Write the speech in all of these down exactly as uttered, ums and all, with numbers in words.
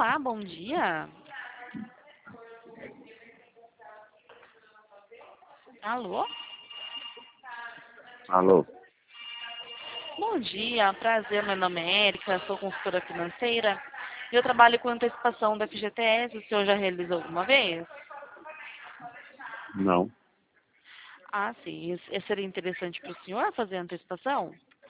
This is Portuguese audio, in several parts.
Olá, bom dia. Alô? Alô? Bom dia, prazer, meu nome é Érica, sou consultora financeira e eu trabalho com antecipação da F G T S. O senhor já realizou alguma vez? Não. Ah, sim. Isso isso seria interessante para o senhor fazer a antecipação?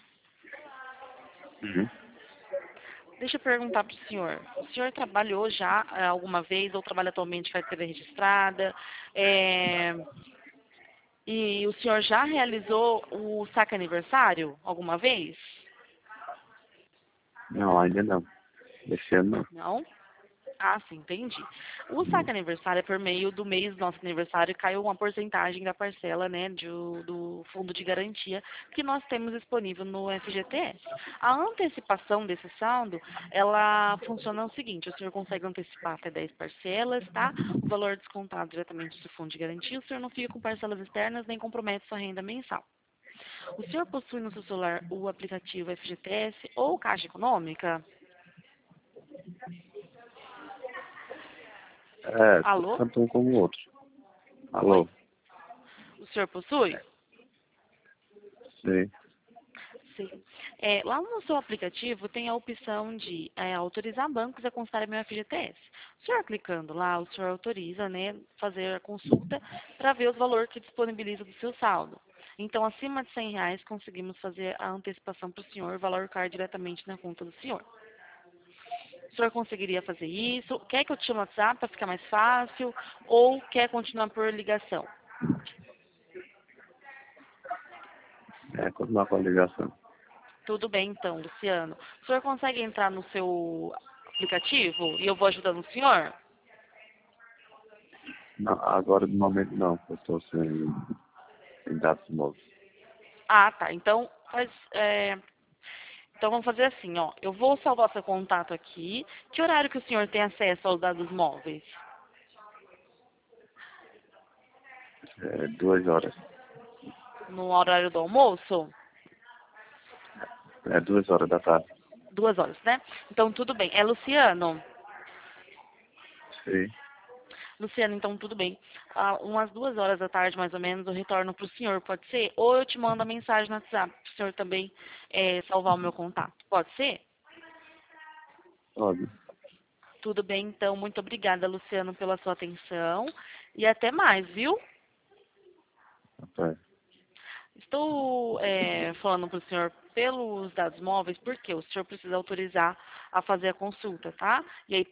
Uhum. Deixa eu perguntar para o senhor. O senhor trabalhou já eh, alguma vez ou trabalha atualmente com carteira registrada? É, E o senhor já realizou o saque aniversário alguma vez? Não, ainda não. Esse ano Não? Ah, sim, entendi. O não. saque aniversário é por meio do mês do nosso aniversário, caiu uma porcentagem da parcela, né, do, do fundo de garantia que nós temos disponível no F G T S. A antecipação desse saldo, ela funciona o seguinte: o senhor consegue antecipar até dez parcelas, tá? O valor descontado diretamente do fundo de garantia, o senhor não fica com parcelas externas nem compromete sua renda mensal. O senhor possui no seu celular o aplicativo F G T S ou Caixa Econômica? É, Alô? tanto um como o outro. Oi? Alô? O senhor possui? Sim. Sim. É, lá no seu aplicativo tem a opção de é, autorizar bancos a consultar meu F G T S. O senhor clicando lá, o senhor autoriza, né, fazer a consulta para ver os valores que disponibiliza do seu saldo. Então, acima de cem reais, conseguimos fazer a antecipação para o senhor, o valor cai diretamente na conta do senhor. O senhor conseguiria fazer isso? Quer que eu te chame no WhatsApp para ficar mais fácil? Ou quer continuar por ligação? É, continuar com a ligação. Tudo bem, então, Luciano. O senhor consegue entrar no seu aplicativo e eu vou ajudando o senhor? Não, agora, de momento, não. Eu estou sem, sem dados novos. Ah, tá. Então, faz, é, então vamos fazer assim, ó. Eu vou salvar seu contato aqui. Que horário que o senhor tem acesso aos dados móveis? É, duas horas. No horário do almoço? É duas horas da tarde. Duas horas, né? Então, tudo bem. É Luciano? Sim. Luciano, então tudo bem. Ah, umas duas horas da tarde, mais ou menos, eu retorno para o senhor, pode ser? Ou eu te mando a mensagem no WhatsApp para o senhor também é, salvar o meu contato. Pode ser? Pode. Tudo bem, então. Muito obrigada, Luciano, pela sua atenção. E até mais, viu? Até. Estou é, falando para o senhor pelos dados móveis, porque o senhor precisa autorizar a fazer a consulta, tá? E aí,